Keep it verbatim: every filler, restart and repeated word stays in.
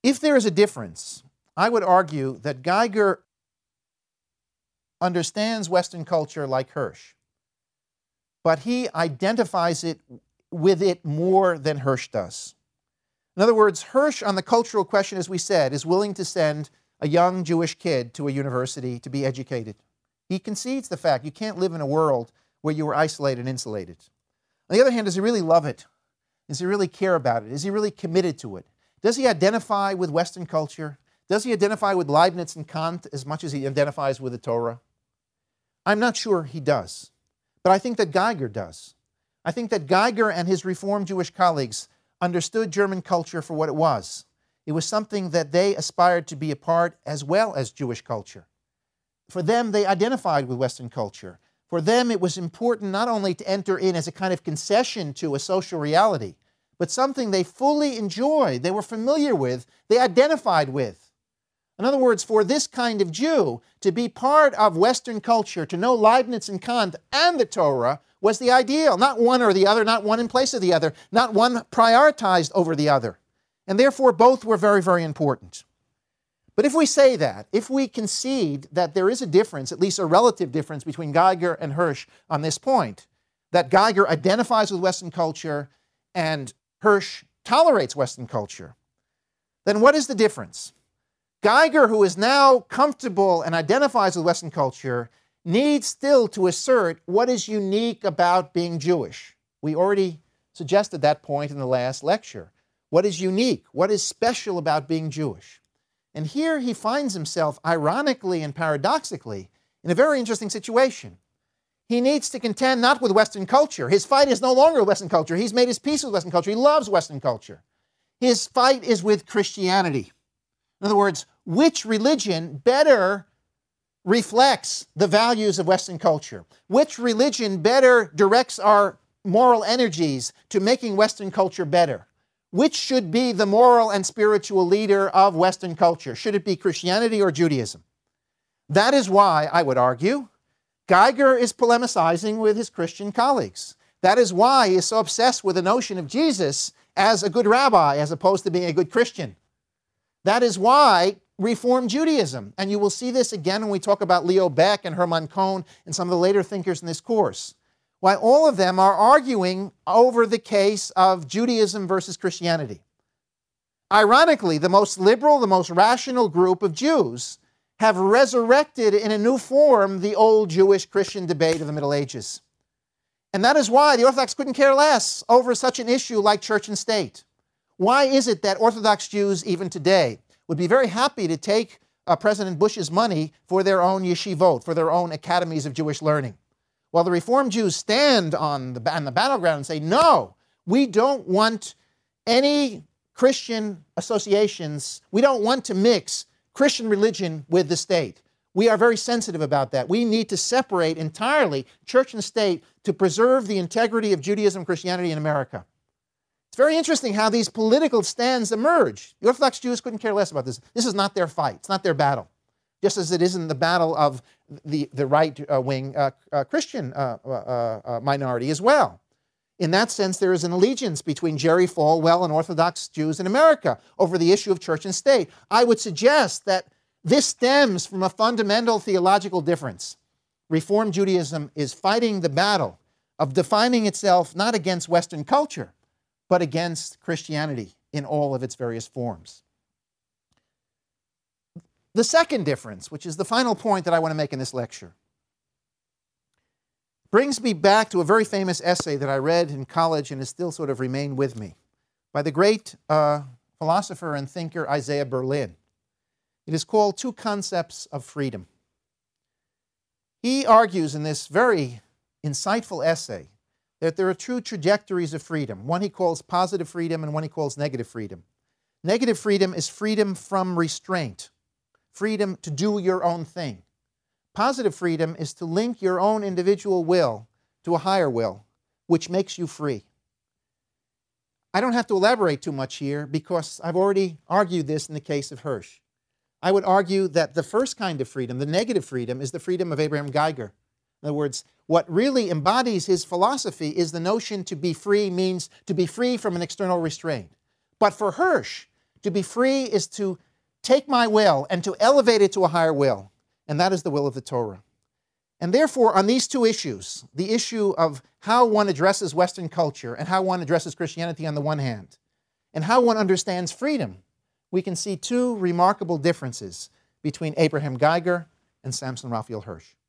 If there is a difference, I would argue that Geiger understands Western culture like Hirsch, but he identifies it with it more than Hirsch does. In other words, Hirsch, on the cultural question, as we said, is willing to send a young Jewish kid to a university to be educated. He concedes the fact you can't live in a world where you are isolated and insulated. On the other hand, does he really love it? Does he really care about it? Is he really committed to it? Does he identify with Western culture? Does he identify with Leibniz and Kant as much as he identifies with the Torah? I'm not sure he does, but I think that Geiger does. I think that Geiger and his Reformed Jewish colleagues understood German culture for what it was. It was something that they aspired to be a part as well as Jewish culture. For them, they identified with Western culture. For them, it was important not only to enter in as a kind of concession to a social reality, but something they fully enjoyed, they were familiar with, they identified with. In other words, for this kind of Jew, to be part of Western culture, to know Leibniz and Kant and the Torah, was the ideal. Not one or the other, not one in place of the other, not one prioritized over the other. And therefore, both were very, very important. But if we say that, if we concede that there is a difference, at least a relative difference between Geiger and Hirsch on this point, that Geiger identifies with Western culture and Hirsch tolerates Western culture, then what is the difference? Geiger, who is now comfortable and identifies with Western culture, needs still to assert what is unique about being Jewish. We already suggested that point in the last lecture. What is unique? What is special about being Jewish? And here he finds himself, ironically and paradoxically, in a very interesting situation. He needs to contend not with Western culture. His fight is no longer with Western culture. He's made his peace with Western culture. He loves Western culture. His fight is with Christianity. In other words, which religion better reflects the values of Western culture? Which religion better directs our moral energies to making Western culture better? Which should be the moral and spiritual leader of Western culture? Should it be Christianity or Judaism? That is why, I would argue, Geiger is polemicizing with his Christian colleagues. That is why he is so obsessed with the notion of Jesus as a good rabbi as opposed to being a good Christian. That is why Reform Judaism, and you will see this again when we talk about Leo Baeck and Hermann Cohn and some of the later thinkers in this course, why all of them are arguing over the case of Judaism versus Christianity. Ironically, the most liberal, the most rational group of Jews have resurrected in a new form the old Jewish-Christian debate of the Middle Ages. And that is why the Orthodox couldn't care less over such an issue like church and state. Why is it that Orthodox Jews, even today, would be very happy to take uh, President Bush's money for their own yeshivot, for their own academies of Jewish learning? While the Reform Jews stand on the, on the battleground and say, no, we don't want any Christian associations, we don't want to mix Christian religion with the state. We are very sensitive about that. We need to separate entirely church and state to preserve the integrity of Judaism and Christianity in America. It's very interesting how these political stands emerge. The Orthodox Jews couldn't care less about this. This is not their fight. It's not their battle. Just as it isn't the battle of the, the right-wing uh, uh, Christian uh, uh, uh, minority as well. In that sense, there is an allegiance between Jerry Falwell and Orthodox Jews in America over the issue of church and state. I would suggest that this stems from a fundamental theological difference. Reform Judaism is fighting the battle of defining itself not against Western culture, but against Christianity in all of its various forms. The second difference, which is the final point that I want to make in this lecture, brings me back to a very famous essay that I read in college and has still sort of remained with me, by the great uh, philosopher and thinker Isaiah Berlin. It is called Two Concepts of Freedom. He argues in this very insightful essay that there are two trajectories of freedom. One he calls positive freedom and one he calls negative freedom. Negative freedom is freedom from restraint, freedom to do your own thing. Positive freedom is to link your own individual will to a higher will, which makes you free. I don't have to elaborate too much here because I've already argued this in the case of Hirsch. I would argue that the first kind of freedom, the negative freedom, is the freedom of Abraham Geiger. In other words, what really embodies his philosophy is the notion to be free means to be free from an external restraint. But for Hirsch, To be free is to take my will and to elevate it to a higher will, and that is the will of the Torah. And therefore, on these two issues, the issue of how one addresses Western culture and how one addresses Christianity on the one hand, and how one understands freedom, we can see two remarkable differences between Abraham Geiger and Samson Raphael Hirsch.